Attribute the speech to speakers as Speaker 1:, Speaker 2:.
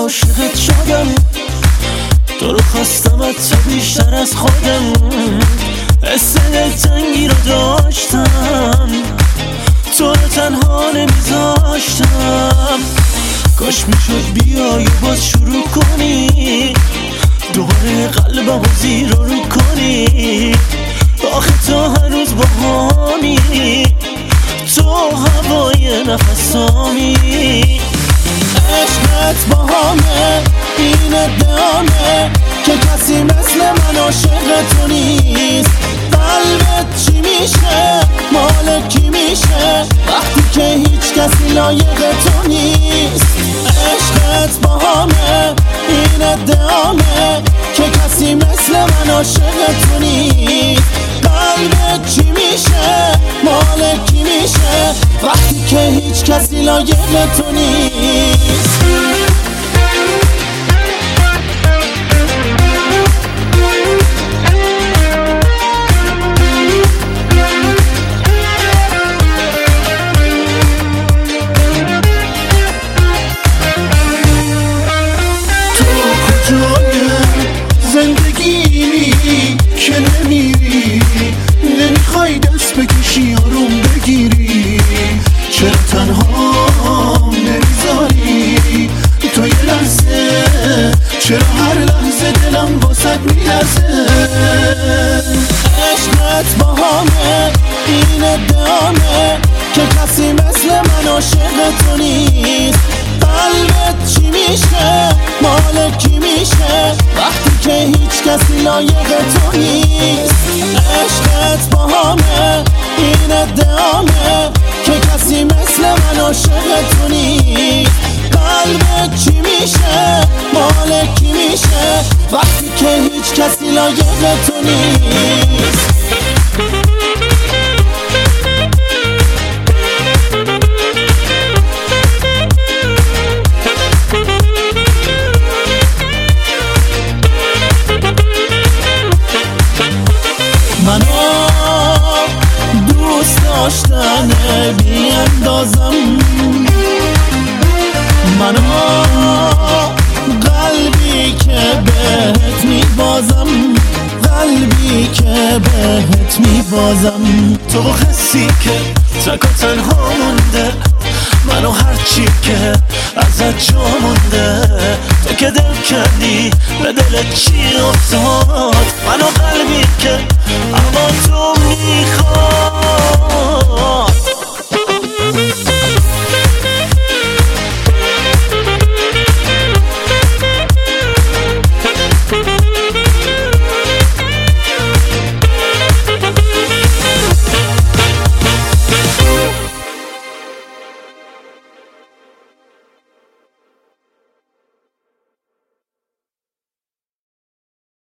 Speaker 1: عاشقت شدم، تو رو خواستم حتی بیشتر از خودم، حس دلتنگی رو داشتم، تو رو تنها نمیذاشتم. کاش میشد بیای و باز شروع کنی، دوباره قلبم رو زیر رو کنی. آخه تو هنوز با همی، تو هوای نفسامی. عشقت با همه این ادعامه که کسی مثل من عاشق تو نیست. قلبت چی میشه، مال کی میشه وقتی که هیچ کسی لایق تو نیست. عشقت با همه این ادعامه که کسی مثل من عاشق تو نیست. قلبت چی میشه، مال کی میشه وقتی که هیچ کسی لایق تو نیست.
Speaker 2: زندگی که نمیری، نمیخوای دست بکشی آروم بگیری، چرا تنها نمیذاری تو یه لحظه، چرا هر لحظه دلم واسد میلرزه.
Speaker 1: عشقت با همه این ادعامه که کسی مثل من عاشق تو نیست. قلبت چی میشه، مال کی میشه وقتی که هیچ کسی لایق تو نیست. عشقت با همه این ادعامه که کسی مثل من عاشق تو نیست. قلبت چی میشه، مال کی میشه وقتی که هیچ کسی لایق تو نیست. منو دوست داشتنه بی اندازم، منو قلبی که بهت میبازم، قلبی که بهت میبازم. تو حسی که تک و تنها مونده، منو هرچی که ازت جا مونده. تو که دل کردی به دلت چی افتاد، منو قلبی که اما تو میخواد.